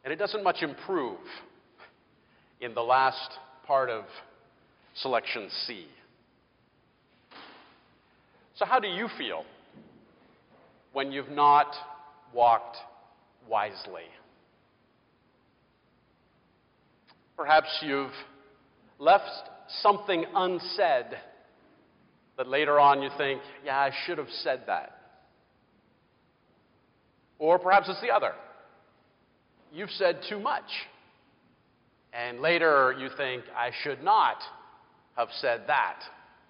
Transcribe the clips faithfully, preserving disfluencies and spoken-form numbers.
And it doesn't much improve in the last part of selection C. So how do you feel when you've not walked wisely? Perhaps you've left something unsaid that later on you think, yeah, I should have said that. Or perhaps it's the other. You've said too much. And later you think, I should not have said that.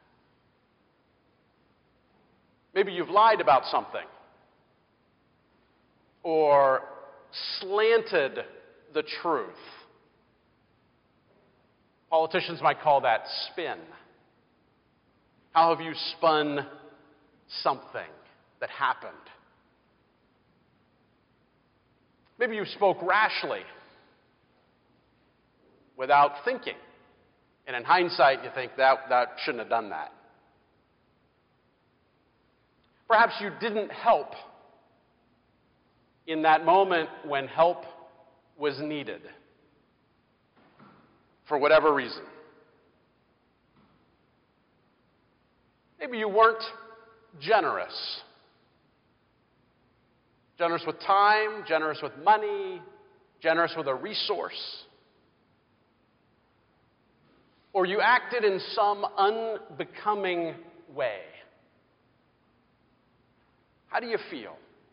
Maybe you've lied about something. Or slanted the truth. Politicians might call that spin. How have you spun something that happened? Maybe you spoke rashly without thinking. And in hindsight, you think that, that shouldn't have done that. Perhaps you didn't help in that moment when help was needed, for whatever reason. Maybe you weren't generous. Generous with time, generous with money, generous with a resource. Or you acted in some unbecoming way. How do you feel?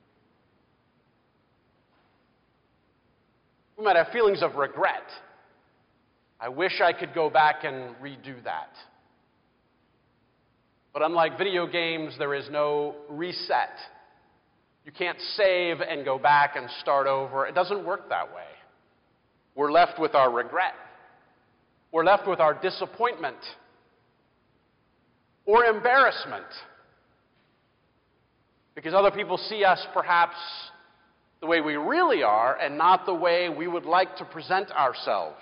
We might have feelings of regret. I wish I could go back and redo that. But unlike video games, there is no reset. You can't save and go back and start over. It doesn't work that way. We're left with our regret. We're left with our disappointment or embarrassment because other people see us perhaps the way we really are and not the way we would like to present ourselves.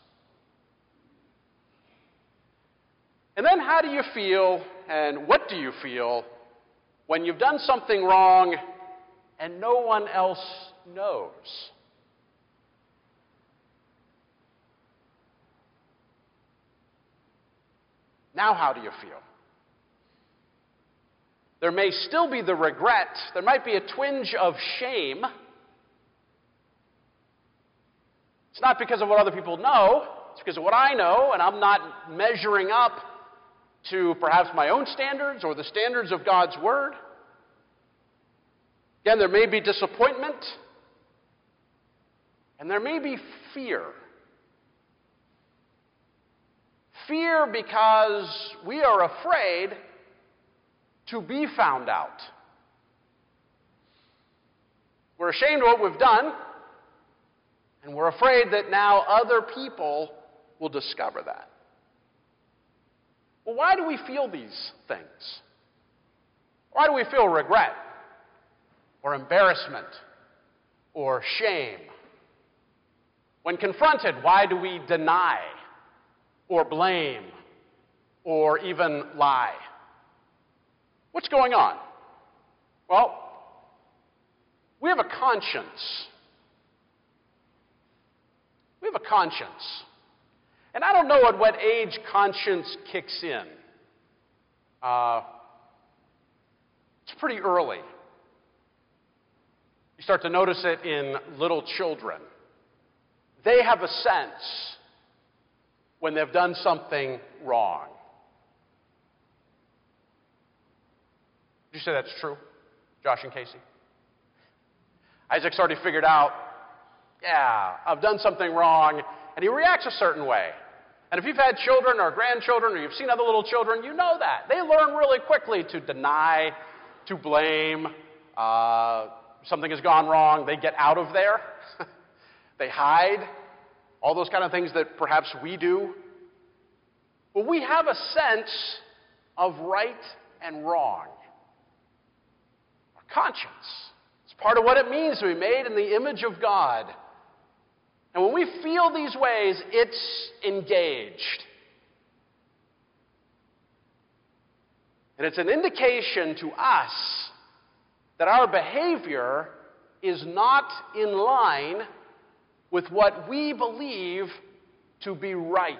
And then how do you feel and what do you feel when you've done something wrong and no one else knows? Now how do you feel? There may still be the regret. There might be a twinge of shame. It's not because of what other people know. It's because of what I know, and I'm not measuring up to perhaps my own standards or the standards of God's Word. Again, there may be disappointment, and there may be fear. Fear because we are afraid to be found out. We're ashamed of what we've done, and we're afraid that now other people will discover that. Well, why do we feel these things? Why do we feel regret or embarrassment or shame? When confronted, why do we deny or blame or even lie? What's going on? Well, we have a conscience. We have a conscience. And I don't know at what age conscience kicks in. Uh, it's pretty early. You start to notice it in little children. They have a sense when they've done something wrong. Did you say that's true, Josh and Casey? Isaac's already figured out, yeah, I've done something wrong, and he reacts a certain way. And if you've had children or grandchildren or you've seen other little children, you know that. They learn really quickly to deny, to blame. Uh, something has gone wrong, they get out of there. They hide. All those kind of things that perhaps we do. Well, we have a sense of right and wrong. Our conscience. It's part of what it means to be made in the image of God. And when we feel these ways, it's engaged. And it's an indication to us that our behavior is not in line with what we believe to be right.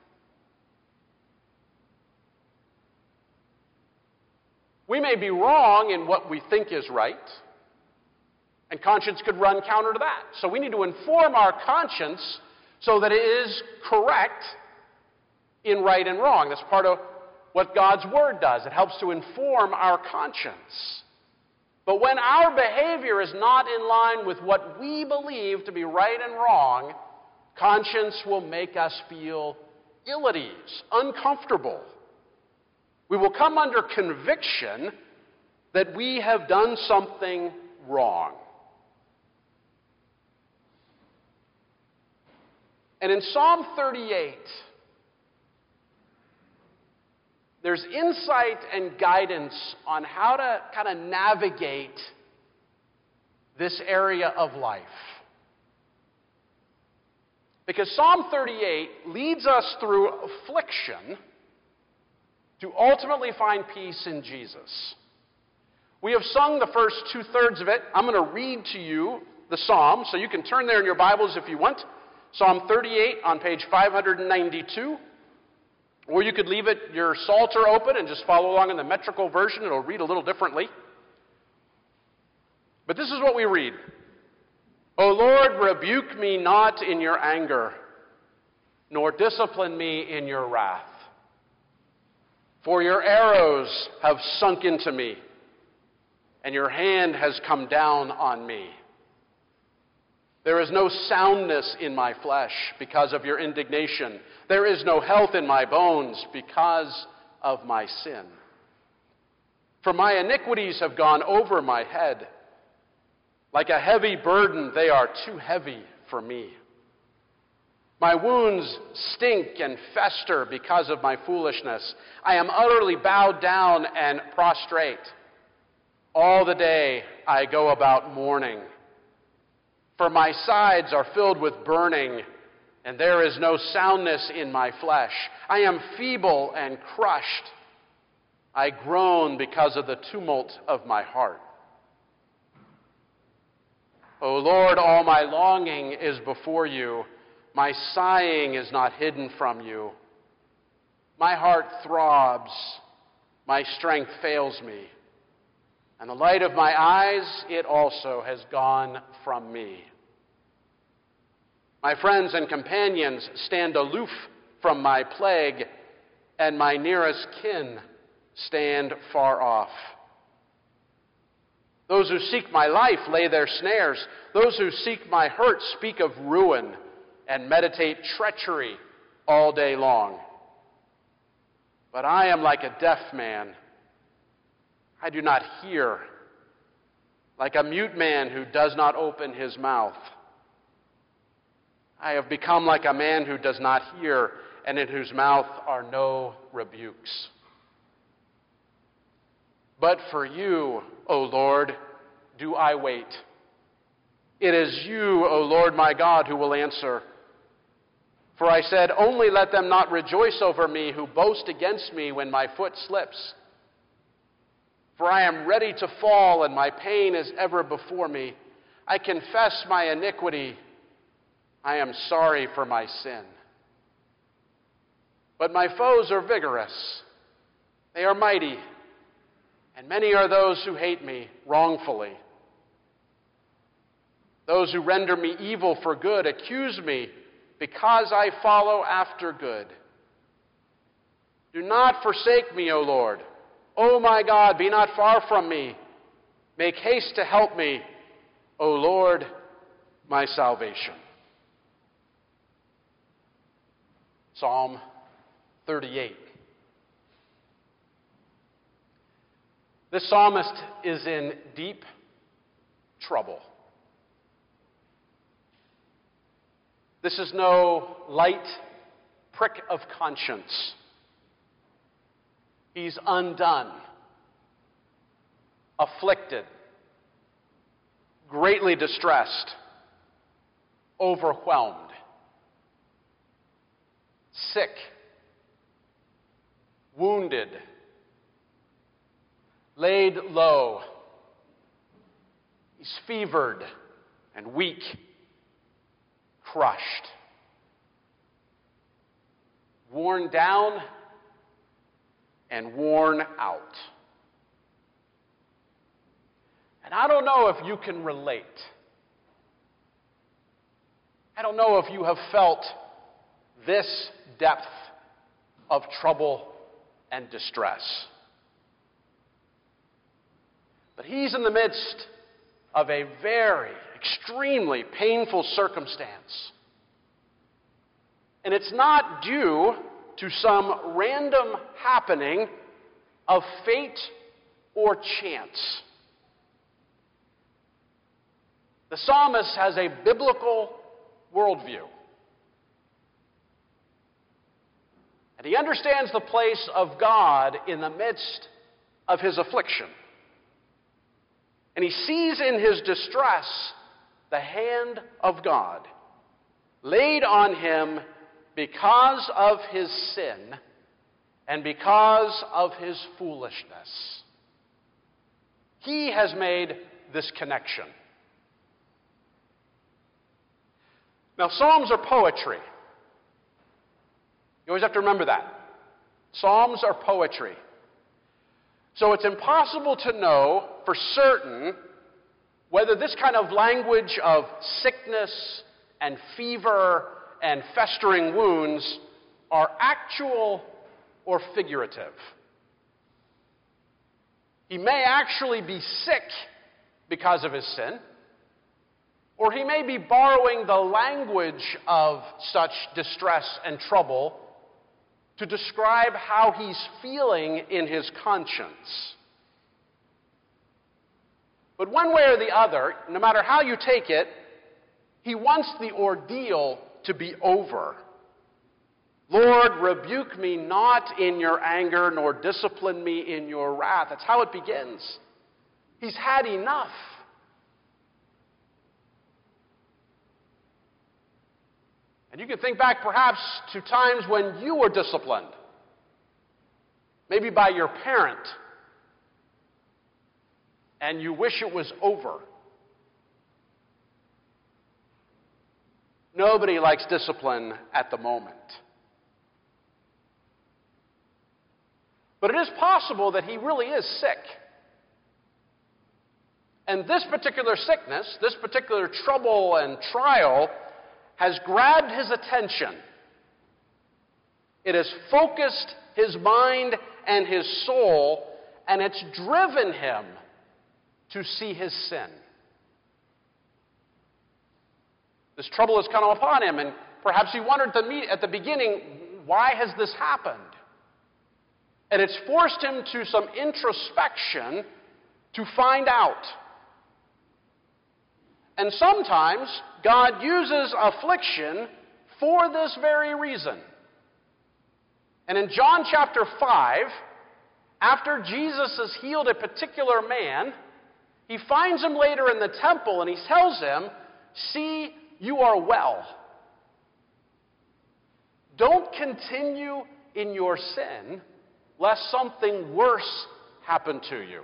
We may be wrong in what we think is right, and conscience could run counter to that. So we need to inform our conscience so that it is correct in right and wrong. That's part of what God's Word does. It helps to inform our conscience. But when our behavior is not in line with what we believe to be right and wrong, conscience will make us feel ill at ease, uncomfortable. We will come under conviction that we have done something wrong. And in Psalm thirty-eight, there's insight and guidance on how to kind of navigate this area of life. Because Psalm thirty-eight leads us through affliction to ultimately find peace in Jesus. We have sung the first two-thirds of it. I'm going to read to you the psalm, so you can turn there in your Bibles if you want. Psalm thirty-eight on page five ninety-two. Or you could leave it your Psalter open and just follow along in the metrical version. It'll read a little differently. But this is what we read. O Lord, rebuke me not in your anger, nor discipline me in your wrath. For your arrows have sunk into me, and your hand has come down on me. There is no soundness in my flesh because of your indignation. There is no health in my bones because of my sin. For my iniquities have gone over my head. Like a heavy burden, they are too heavy for me. My wounds stink and fester because of my foolishness. I am utterly bowed down and prostrate. All the day I go about mourning. For my sides are filled with burning, and there is no soundness in my flesh. I am feeble and crushed. I groan because of the tumult of my heart. O Lord, all my longing is before you. My sighing is not hidden from you. My heart throbs. My strength fails me. And the light of my eyes, it also has gone from me. My friends and companions stand aloof from my plague, and my nearest kin stand far off. Those who seek my life lay their snares. Those who seek my hurt speak of ruin and meditate treachery all day long. But I am like a deaf man. I do not hear, like a mute man who does not open his mouth. I have become like a man who does not hear, and in whose mouth are no rebukes. But for you, O Lord, do I wait. It is you, O Lord my God, who will answer. For I said, only let them not rejoice over me who boast against me when my foot slips. For I am ready to fall, and my pain is ever before me. I confess my iniquity. I am sorry for my sin. But my foes are vigorous. They are mighty, and many are those who hate me wrongfully. Those who render me evil for good accuse me because I follow after good. Do not forsake me, O Lord. O my God, be not far from me. Make haste to help me, O Lord, my salvation. Psalm thirty-eight. This psalmist is in deep trouble. This is no light prick of conscience. He's undone, afflicted, greatly distressed, overwhelmed, sick, wounded, laid low. He's fevered and weak, crushed, worn down, and worn out. And I don't know if you can relate. I don't know if you have felt this depth of trouble and distress. But he's in the midst of a very, extremely painful circumstance. And it's not due to some random happening of fate or chance. The psalmist has a biblical worldview. And he understands the place of God in the midst of his affliction. And he sees in his distress the hand of God laid on him because of his sin and because of his foolishness. He has made this connection. Now, Psalms are poetry. You always have to remember that. Psalms are poetry. So it's impossible to know for certain whether this kind of language of sickness and fever and festering wounds are actual or figurative. He may actually be sick because of his sin, or he may be borrowing the language of such distress and trouble to describe how he's feeling in his conscience. But one way or the other, no matter how you take it, he wants the ordeal to be over. Lord, rebuke me not in your anger, nor discipline me in your wrath. That's how it begins. He's had enough. And you can think back perhaps to times when you were disciplined, maybe by your parent, and you wish it was over. Nobody likes discipline at the moment. But it is possible that he really is sick. And this particular sickness, this particular trouble and trial, has grabbed his attention. It has focused his mind and his soul, and it's driven him to see his sin. This trouble has come upon him, and perhaps he wondered at the beginning, why has this happened? And it's forced him to some introspection to find out. And sometimes God uses affliction for this very reason. And in John chapter five, after Jesus has healed a particular man, he finds him later in the temple and he tells him, "See, you are well. Don't continue in your sin, lest something worse happen to you."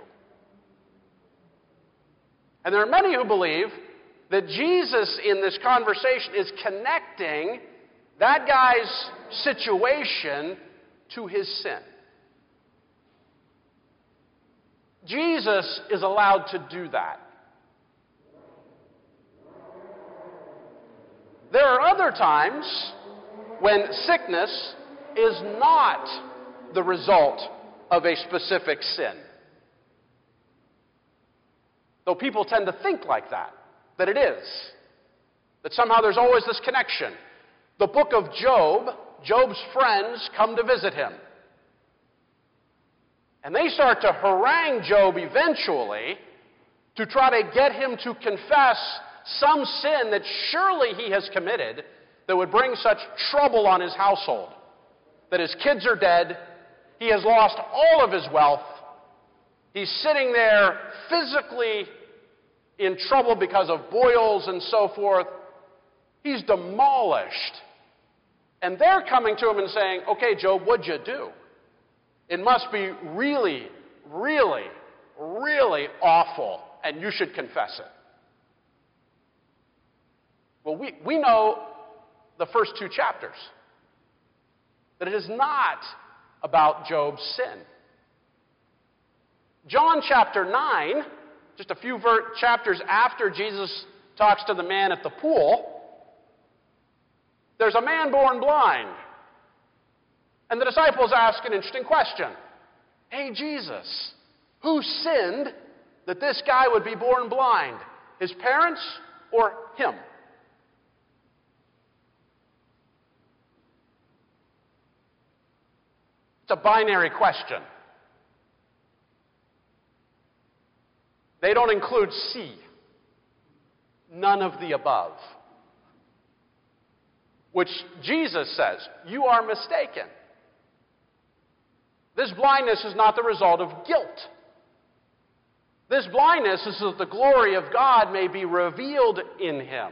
And there are many who believe that Jesus in this conversation is connecting that guy's situation to his sin. Jesus is allowed to do that. There are other times when sickness is not the result of a specific sin. Though people tend to think like that, that it is. That somehow there's always this connection. The book of Job, Job's friends come to visit him. And they start to harangue Job eventually to try to get him to confess some sin that surely he has committed that would bring such trouble on his household. That his kids are dead, he has lost all of his wealth, he's sitting there physically in trouble because of boils and so forth. He's demolished. And they're coming to him and saying, "Okay, Job, what'd you do? It must be really, really, really awful, and you should confess it." Well, we, we know the first two chapters. That it is not about Job's sin. John chapter nine, just a few ver- chapters after Jesus talks to the man at the pool, there's a man born blind. And the disciples ask an interesting question. Hey, Jesus, who sinned that this guy would be born blind? His parents or him? It's a binary question. They don't include C. None of the above. Which Jesus says, you are mistaken. This blindness is not the result of guilt. This blindness is that the glory of God may be revealed in him.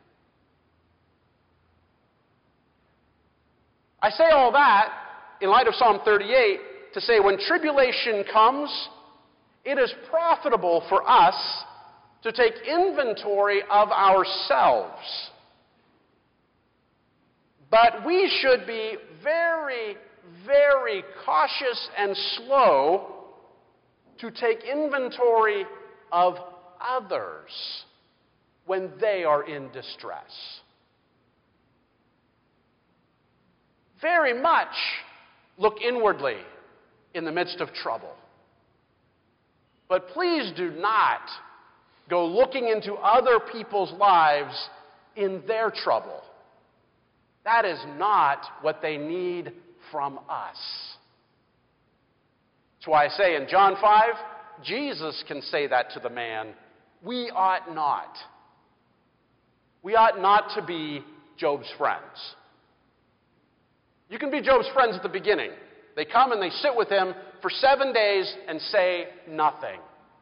I say all that in light of Psalm thirty-eight to say when tribulation comes, it is profitable for us to take inventory of ourselves. But we should be very, very cautious and slow to take inventory of others when they are in distress. Very much look inwardly in the midst of trouble. But please do not go looking into other people's lives in their trouble. That is not what they need from us. That's why I say in John five, Jesus can say that to the man. We ought not. We ought not to be Job's friends. You can be Job's friends at the beginning. They come and they sit with him for seven days and say nothing.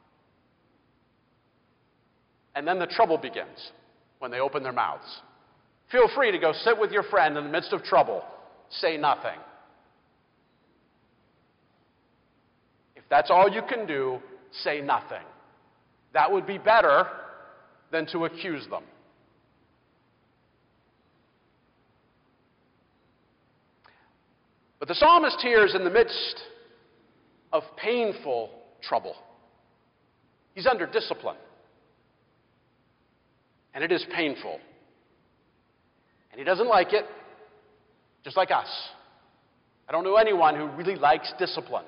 And then the trouble begins when they open their mouths. Feel free to go sit with your friend in the midst of trouble. Say nothing. If that's all you can do, say nothing. That would be better than to accuse them. But the psalmist here is in the midst of painful trouble. He's under discipline. And it is painful. And he doesn't like it, just like us. I don't know anyone who really likes discipline.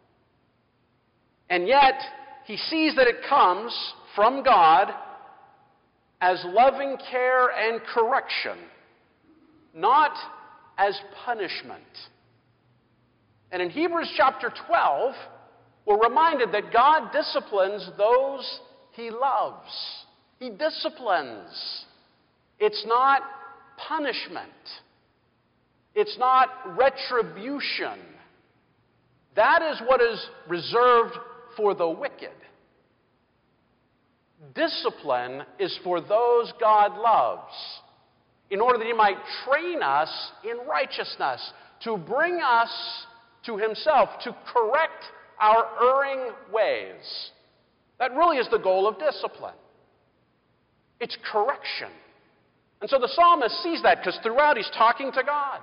And yet, he sees that it comes from God as loving care and correction, not as punishment. And in Hebrews chapter twelve, we're reminded that God disciplines those he loves. He disciplines. It's not punishment. It's not retribution. That is what is reserved for the wicked. Discipline is for those God loves, in order that he might train us in righteousness, to bring us to himself, to correct our erring ways. That really is the goal of discipline. It's correction. And so the psalmist sees that because throughout he's talking to God.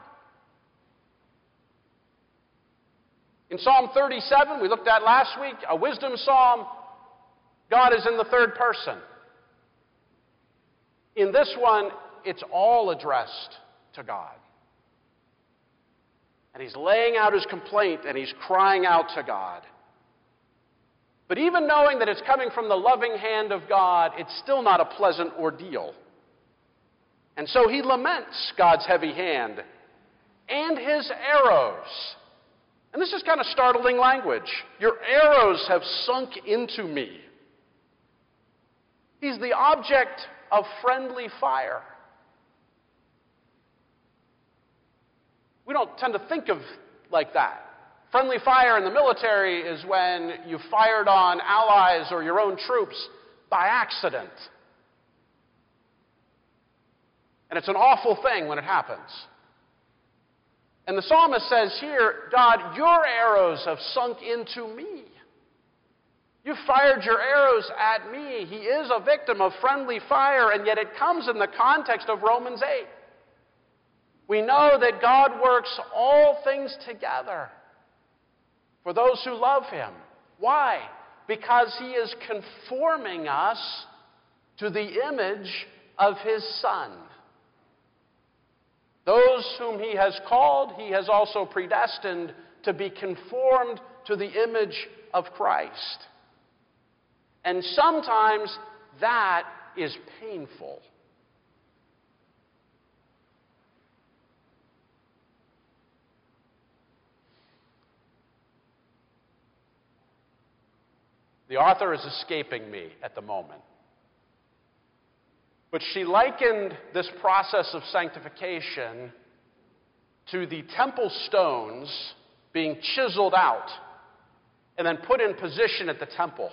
In Psalm thirty-seven, we looked at last week, a wisdom psalm, God is in the third person. In this one, it's all addressed to God. And he's laying out his complaint and he's crying out to God. But even knowing that it's coming from the loving hand of God, it's still not a pleasant ordeal. And so he laments God's heavy hand and his arrows. And this is kind of startling language. Your arrows have sunk into me. He's the object of friendly fire. We don't tend to think of like that. Friendly fire in the military is when you fired on allies or your own troops by accident. And it's an awful thing when it happens. And the psalmist says here, God, your arrows have sunk into me. You fired your arrows at me. He is a victim of friendly fire, and yet it comes in the context of Romans eight. We know that God works all things together for those who love him. Why? Because he is conforming us to the image of his Son. Those whom he has called, he has also predestined to be conformed to the image of Christ. And sometimes that is painful. The author is escaping me at the moment. But she likened this process of sanctification to the temple stones being chiseled out and then put in position at the temple.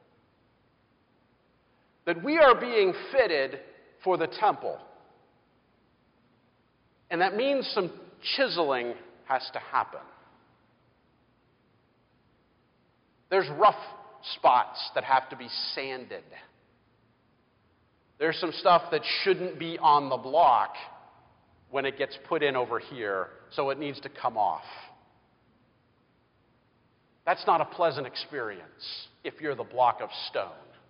That we are being fitted for the temple. And that means some chiseling has to happen. There's rough spots that have to be sanded. There's some stuff that shouldn't be on the block when it gets put in over here, so it needs to come off. That's not a pleasant experience if you're the block of stone.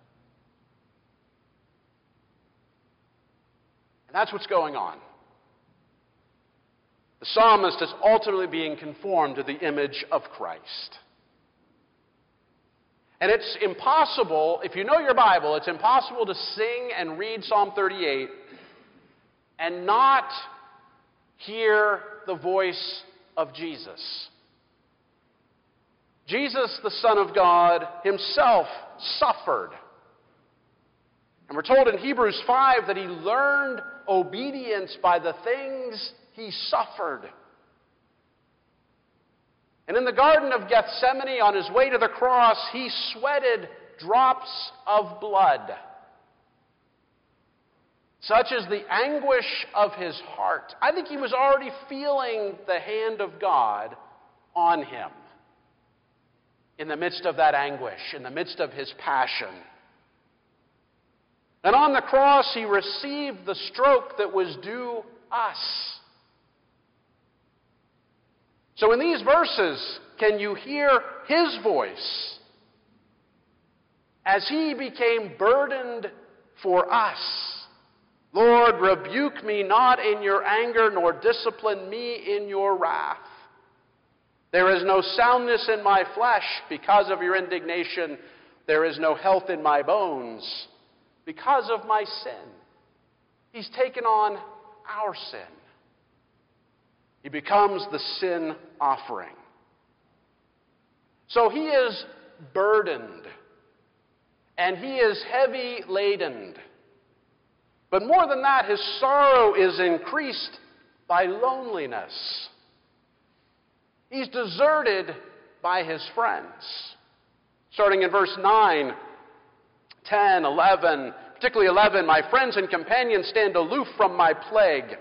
And that's what's going on. The psalmist is ultimately being conformed to the image of Christ. And it's impossible, if you know your Bible, it's impossible to sing and read Psalm thirty-eight and not hear the voice of Jesus. Jesus, the Son of God, himself suffered. And we're told in Hebrews five that he learned obedience by the things he suffered. And in the Garden of Gethsemane, on his way to the cross, he sweated drops of blood. Such is the anguish of his heart. I think he was already feeling the hand of God on him in the midst of that anguish, in the midst of his passion. And on the cross, he received the stroke that was due us. So in these verses, can you hear his voice as he became burdened for us? Lord, rebuke me not in your anger, nor discipline me in your wrath. There is no soundness in my flesh because of your indignation. There is no health in my bones because of my sin. He's taken on our sin. He becomes the sin offering. So he is burdened, and he is heavy laden. But more than that, his sorrow is increased by loneliness. He's deserted by his friends. Starting in verse nine, ten, eleven, particularly eleven, my friends and companions stand aloof from my plague.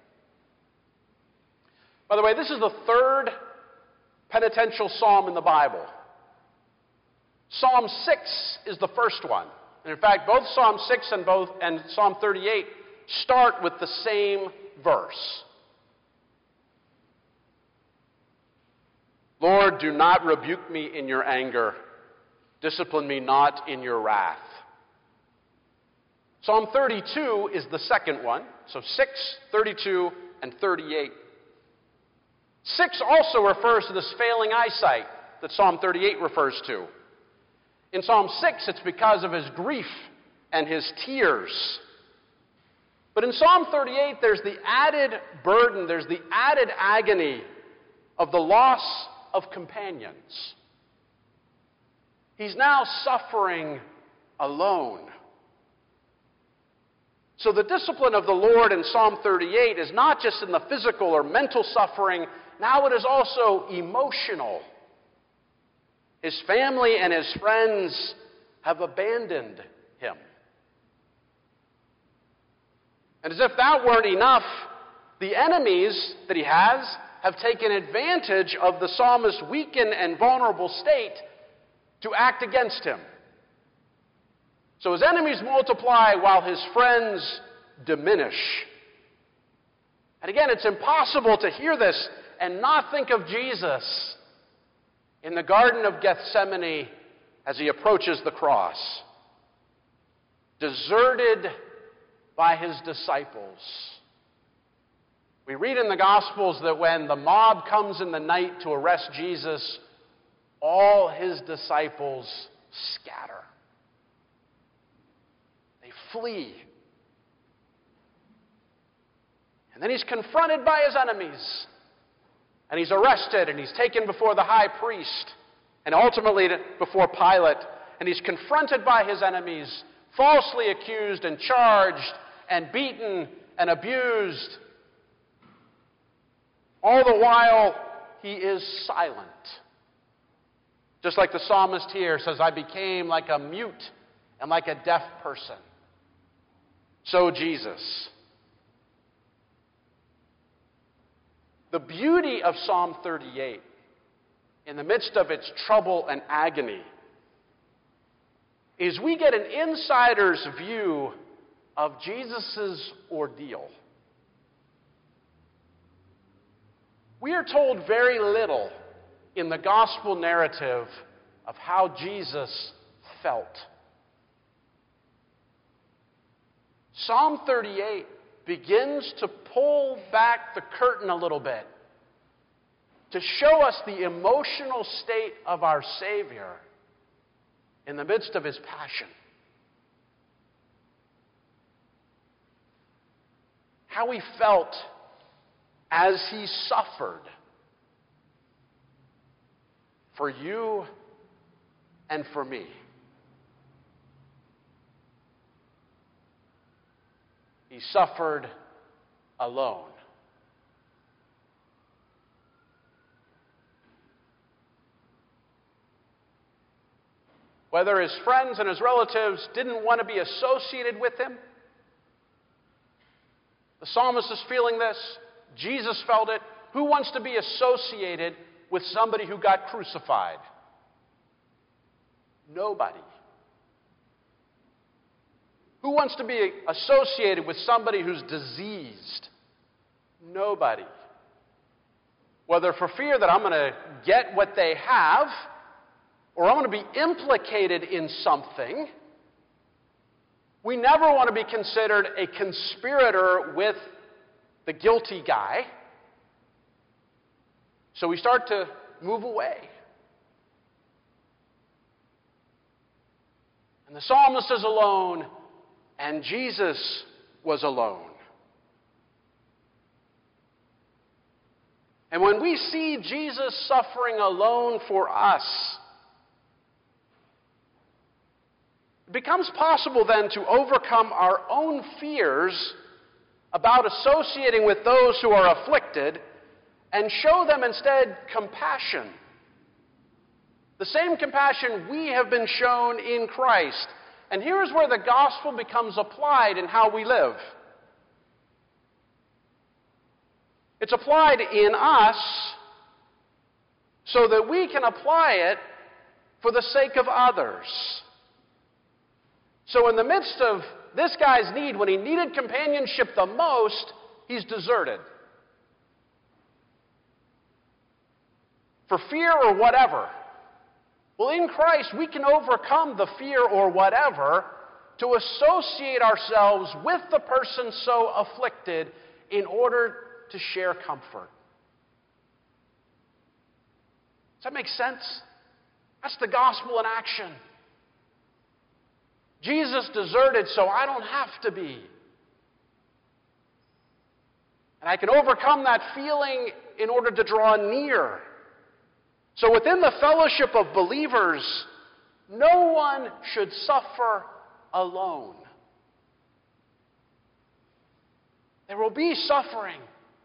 By the way, this is the third penitential psalm in the Bible. Psalm six is the first one. And in fact, both Psalm six and, both, and Psalm thirty-eight start with the same verse. Lord, do not rebuke me in your anger. Discipline me not in your wrath. Psalm thirty-two is the second one. So six, thirty-two, and thirty-eight. six also refers to this failing eyesight that Psalm thirty-eight refers to. In Psalm six, it's because of his grief and his tears. But in Psalm thirty-eight, there's the added burden, there's the added agony of the loss of companions. He's now suffering alone. So the discipline of the Lord in Psalm thirty-eight is not just in the physical or mental suffering, now it is also emotional. His family and his friends have abandoned him. And as if that weren't enough, the enemies that he has have taken advantage of the psalmist's weakened and vulnerable state to act against him. So his enemies multiply while his friends diminish. And again, it's impossible to hear this and not think of Jesus in the Garden of Gethsemane as he approaches the cross, deserted by his disciples. We read in the Gospels that when the mob comes in the night to arrest Jesus, all his disciples scatter. They flee. And then he's confronted by his enemies. And he's arrested and he's taken before the high priest and ultimately before Pilate. And he's confronted by his enemies, falsely accused and charged and beaten and abused. All the while, he is silent. Just like the psalmist here says, I became like a mute and like a deaf person. So Jesus. The beauty of Psalm thirty-eight, in the midst of its trouble and agony, is we get an insider's view of Jesus' ordeal. We are told very little in the gospel narrative of how Jesus felt. Psalm thirty-eight begins to pull back the curtain a little bit to show us the emotional state of our Savior in the midst of his passion. How he felt as he suffered for you and for me. He suffered alone. Whether his friends and his relatives didn't want to be associated with him, the psalmist is feeling this. Jesus felt it. Who wants to be associated with somebody who got crucified? Nobody. Who wants to be associated with somebody who's diseased? Nobody. Whether for fear that I'm going to get what they have, or I'm going to be implicated in something, we never want to be considered a conspirator with the guilty guy. So we start to move away. And the psalmist is alone, and Jesus was alone. And when we see Jesus suffering alone for us, it becomes possible then to overcome our own fears about associating with those who are afflicted and show them instead compassion. The same compassion we have been shown in Christ. And here's where the gospel becomes applied in how we live. It's applied in us so that we can apply it for the sake of others. So in the midst of this guy's need, when he needed companionship the most, he's deserted. For fear or whatever. Well, in Christ, we can overcome the fear or whatever to associate ourselves with the person so afflicted in order to share comfort. Does that make sense? That's the gospel in action. Jesus deserted, so I don't have to be. And I can overcome that feeling in order to draw near. So within the fellowship of believers, no one should suffer alone. There will be suffering.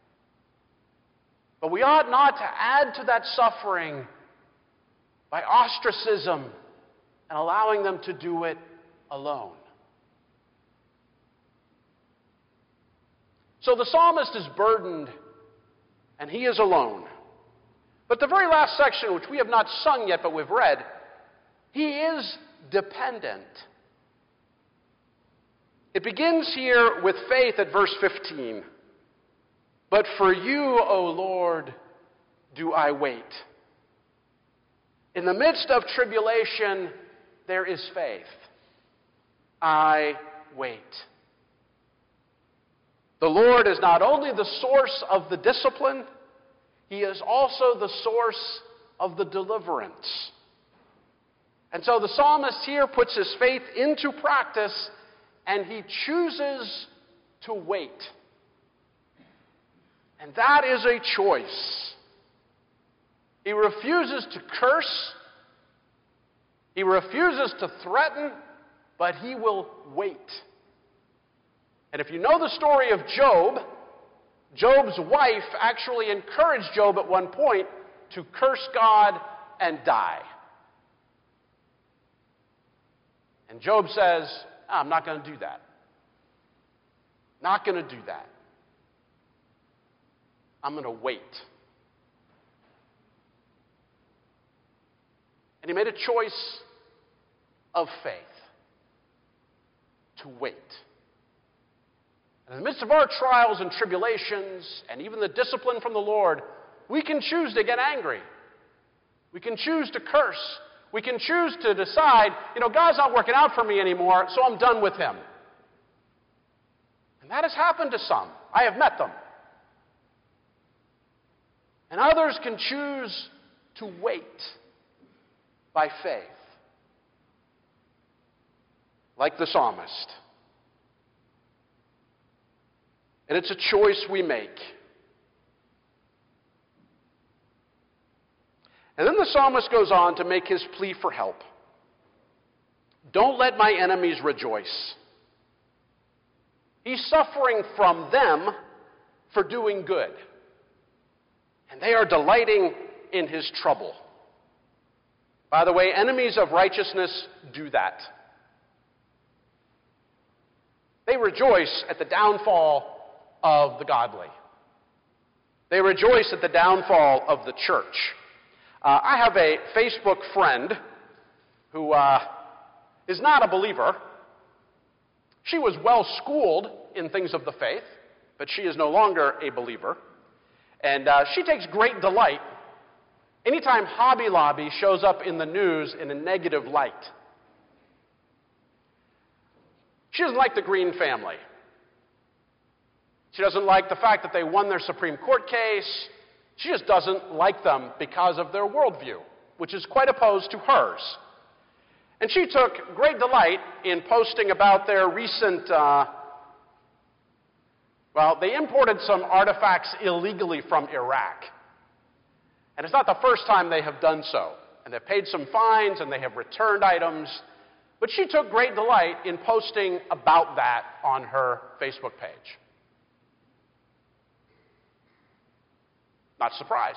But we ought not to add to that suffering by ostracism and allowing them to do it alone. So the psalmist is burdened and he is alone. But the very last section, which we have not sung yet, but we've read, he is dependent. It begins here with faith at verse fifteen. But for you, O Lord, do I wait. In the midst of tribulation, there is faith. I wait. The Lord is not only the source of the discipline, He is also the source of the deliverance. And so the psalmist here puts his faith into practice, and he chooses to wait. And that is a choice. He refuses to curse. He refuses to threaten, but he will wait. And if you know the story of Job, Job's wife actually encouraged Job at one point to curse God and die. And Job says, "Oh, I'm not going to do that. Not going to do that. I'm going to wait." And he made a choice of faith to wait. And in the midst of our trials and tribulations, and even the discipline from the Lord, we can choose to get angry. We can choose to curse. We can choose to decide, you know, God's not working out for me anymore, so I'm done with Him. And that has happened to some. I have met them. And others can choose to wait by faith, like the psalmist. And it's a choice we make. And then the psalmist goes on to make his plea for help. Don't let my enemies rejoice. He's suffering from them for doing good. And they are delighting in his trouble. By the way, enemies of righteousness do that. They rejoice at the downfall of the godly. They rejoice at the downfall of the church. Uh, I have a Facebook friend who uh, is not a believer. She was well schooled in things of the faith, but she is no longer a believer. And uh, she takes great delight anytime Hobby Lobby shows up in the news in a negative light. She doesn't like the Green family. She doesn't like the fact that they won their Supreme Court case. She just doesn't like them because of their worldview, which is quite opposed to hers. And she took great delight in posting about their recent, uh, well, they imported some artifacts illegally from Iraq. And it's not the first time they have done so. And they've paid some fines and they have returned items. But she took great delight in posting about that on her Facebook page. Not surprised.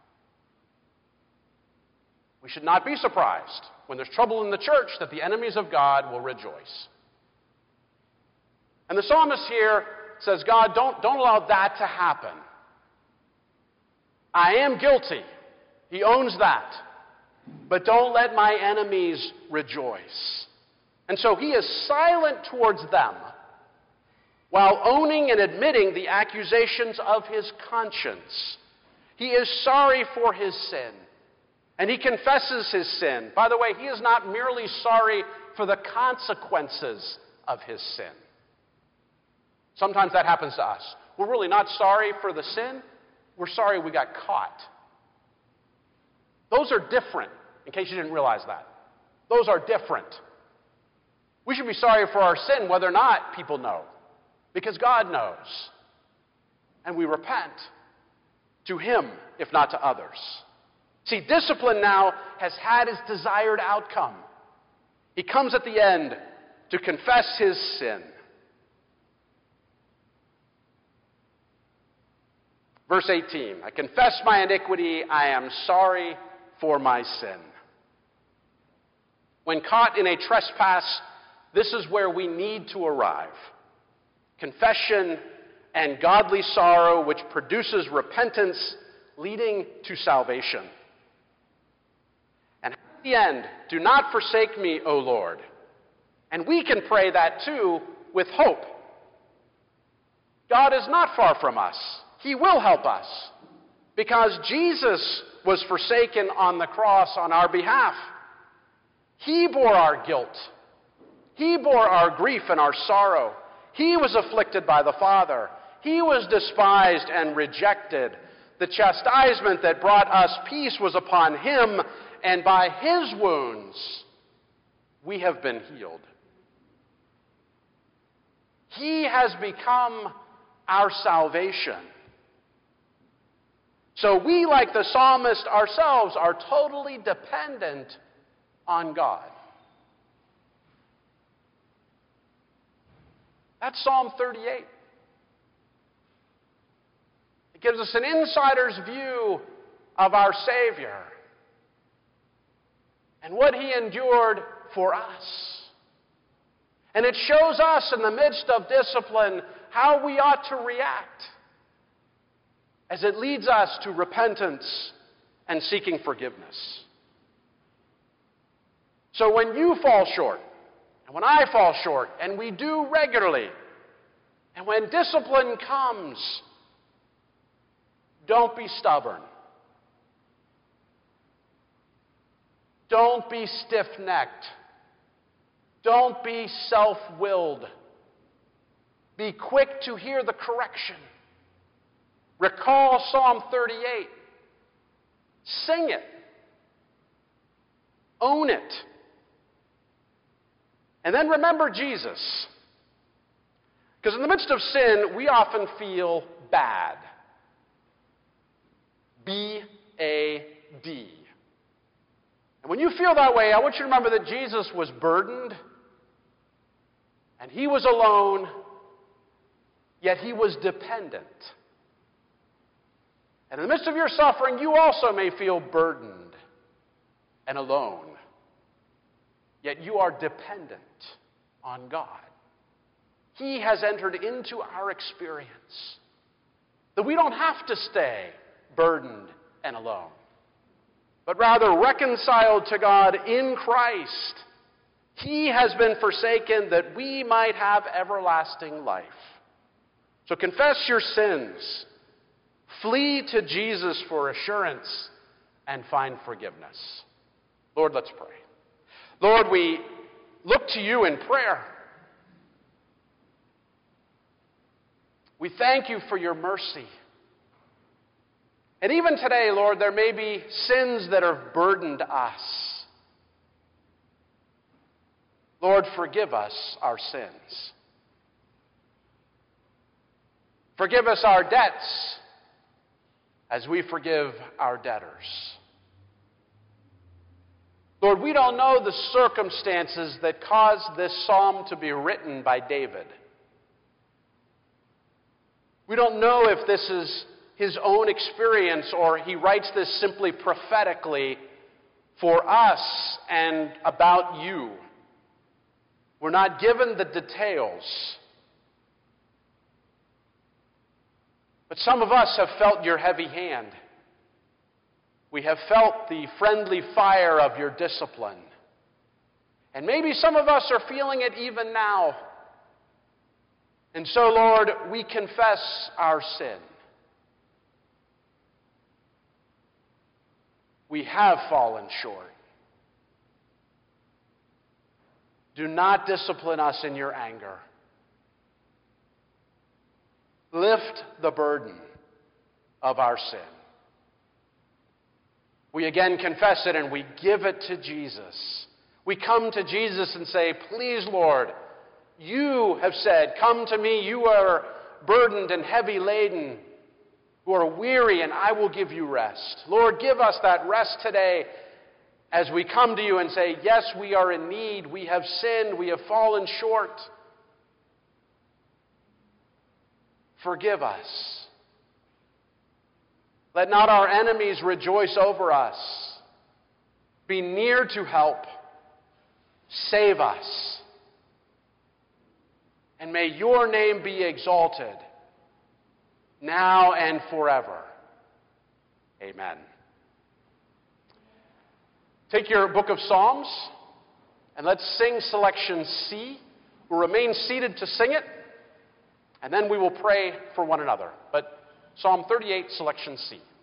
We should not be surprised when there's trouble in the church that the enemies of God will rejoice. And the psalmist here says, God, don't, don't allow that to happen. I am guilty. He owns that. But don't let my enemies rejoice. And so he is silent towards them while owning and admitting the accusations of his conscience. He is sorry for his sin, and he confesses his sin. By the way, he is not merely sorry for the consequences of his sin. Sometimes that happens to us. We're really not sorry for the sin. We're sorry we got caught. Those are different, in case you didn't realize that. Those are different. We should be sorry for our sin whether or not people know, because God knows. And we repent. To him, if not to others. See, discipline now has had its desired outcome. He comes at the end to confess his sin. Verse eighteen, I confess my iniquity, I am sorry for my sin. When caught in a trespass, this is where we need to arrive. Confession and godly sorrow, which produces repentance, leading to salvation. And at the end, do not forsake me, O Lord. And we can pray that too with hope. God is not far from us. He will help us because Jesus was forsaken on the cross on our behalf. He bore our guilt. He bore our grief and our sorrow. He was afflicted by the Father. He was despised and rejected. The chastisement that brought us peace was upon him, and by his wounds we have been healed. He has become our salvation. So we, like the psalmist ourselves, are totally dependent on God. That's Psalm thirty-eight. It gives us an insider's view of our Savior and what he endured for us. And it shows us in the midst of discipline how we ought to react as it leads us to repentance and seeking forgiveness. So when you fall short, and when I fall short, and we do regularly, and when discipline comes, don't be stubborn. Don't be stiff-necked. Don't be self-willed. Be quick to hear the correction. Recall Psalm thirty-eight. Sing it. Own it. And then remember Jesus. Because in the midst of sin, we often feel bad. B A D. And when you feel that way, I want you to remember that Jesus was burdened, and he was alone, yet he was dependent. And in the midst of your suffering, you also may feel burdened and alone, yet you are dependent on God. He has entered into our experience, that we don't have to stay burdened and alone, but rather reconciled to God in Christ. He has been forsaken that we might have everlasting life. So confess your sins, flee to Jesus for assurance, and find forgiveness. Lord, let's pray. Lord, we look to you in prayer. We thank you for your mercy. And even today, Lord, there may be sins that have burdened us. Lord, forgive us our sins. Forgive us our debts as we forgive our debtors. Lord, we don't know the circumstances that caused this psalm to be written by David. We don't know if this is his own experience or he writes this simply prophetically for us and about you. We're not given the details. But some of us have felt your heavy hand. We have felt the friendly fire of your discipline. And maybe some of us are feeling it even now. And so, Lord, we confess our sin. We have fallen short. Do not discipline us in your anger. Lift the burden of our sin. We again confess it and we give it to Jesus. We come to Jesus and say, please, Lord, you have said, come to me, you are burdened and heavy laden, who are weary, and I will give you rest. Lord, give us that rest today as we come to you and say, yes, we are in need, we have sinned, we have fallen short. Forgive us. Let not our enemies rejoice over us. Be near to help. Save us. And may your name be exalted, now and forever. Amen. Take your book of Psalms, and let's sing selection C. We'll remain seated to sing it, and then we will pray for one another. But Psalm thirty-eight, selection C.